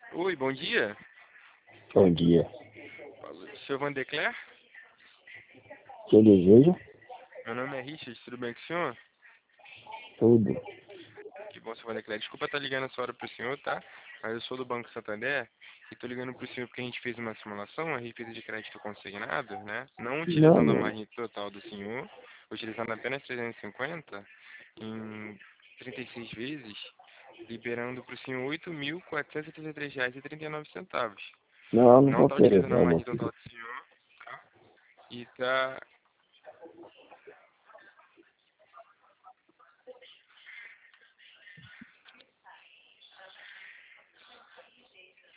Oi, bom dia. Bom dia. Senhor Vandecler? Que deseja? Meu nome é Richard, tudo bem com o senhor? Tudo. Que bom, senhor Vandecler. Desculpa estar ligando essa hora para o senhor, tá? Mas eu sou do Banco Santander e estou ligando para o senhor porque a gente fez uma simulação a respeito de crédito consignado, né? Não Não, utilizando a não. margem total do senhor, utilizando apenas 350 em 36 vezes, liberando para o senhor R$ 8.433,39. Não, não Não vou está querer utilizando a não, meu margem filho. total do senhor, tá? E tá